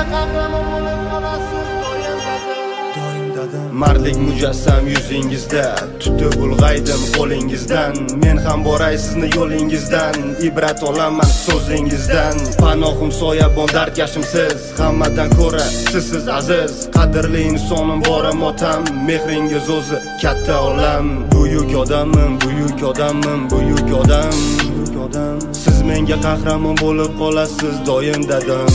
qahramon bo'lib qolasiz doim dadam. Mardlik mujassam yuzingizda, tutib ulg'aydim qo'lingizdan. Men ham boray sizni yo'lingizdan, ibrat olaman so'zingizdan. Panohim soyabon dardkashim siz, hammadan ko'ra sizsiz aziz. Qadrli insonim borim otam, mehringiz o'zi katta olam. Buyuk odamim, buyuk odamim, buyuk odam. Siz menga qahramon bo'lib qolasiz doim dadam.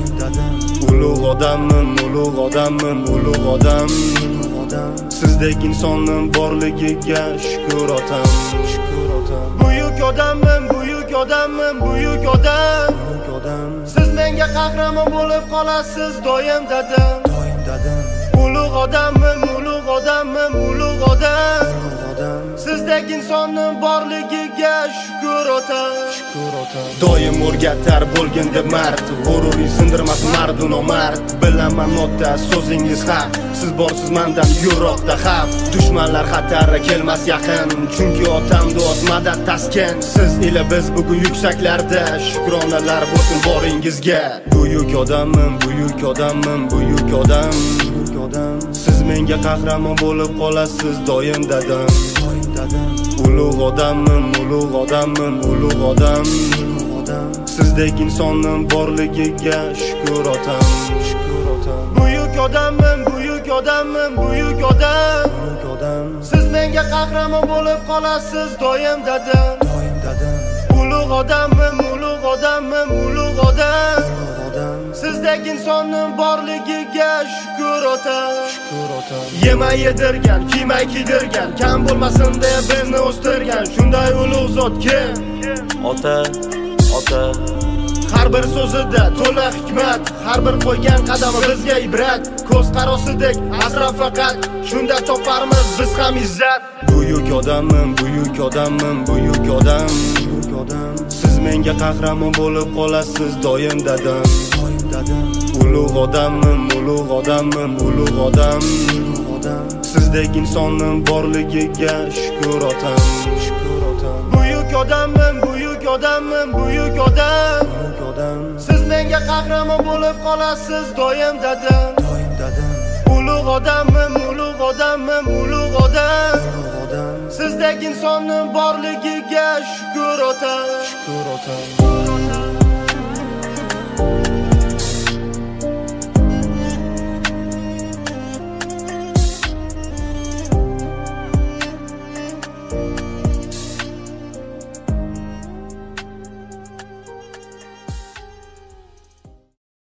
Ulug' odamim, ulug' odamim, ulug' odam. Sizdek insonning borligiga shukr otam. Buyuk odamim, buyuk odamim, buyuk odam. Siz menga qahramon bo'lib qolasiz doim dadam. Ulug' odamim, ulug' odamim, ulug' odam. Sizdek insonning borligiga shukr otam. Doim o'rgatar bo'lgin deb mard, g'ururing sindirmas mardu nomard. Bilaman ota so'zingiz haq, siz borsiz mendan yiroqda xavf. Dushmanlar xatari kelmas yaqin, chunki otam duos madad taskin. Siz ila biz bugun yuksaklarda, shukronalar bo'lsin boringizga. Buyuk odamim, buyuk odamim, buyuk odam. Siz menga qahramon bo'lib qolasiz doim dadam. Ulug' odamim, ulug' odamim, ulug' odam. Sizdek insonning borligiga shukr otam. Buyuk odamim, buyuk odamim, buyuk odam. Siz menga qahramon bo'lib qolasiz doim dadam. Ulug' odamim, ulug' odamim, ulug' odam. Sizdek insonning borligiga shukr otam. Yemay yedirgan, kiymay kiydirgan, kam bo'lmasin deb bizni o'stirgan shunday ulug' zot kim? Ota, ota. Har bir so'zida to'la hikmat, har bir qo'ygan qadami bizga ibrat. Ko'z qarosidek asrab faqat, shunda toparmiz biz ham izzat. Buyuk odamim, buyuk odamim, buyuk odam. Siz menga qahramon bo'lib qolasiz doim dadam. Ulug' odamim, ulug' odamim, ulug' odam. Sizdek insonning borligiga shukr otam. Buyuk odamim, buyuk odamim, buyuk odam. Siz menga qahramon bo'lib qolasiz doim dadam. Ulug' odamim, ulug' odamim, ulug' odam. Sizdek insonning borligiga shukr otam.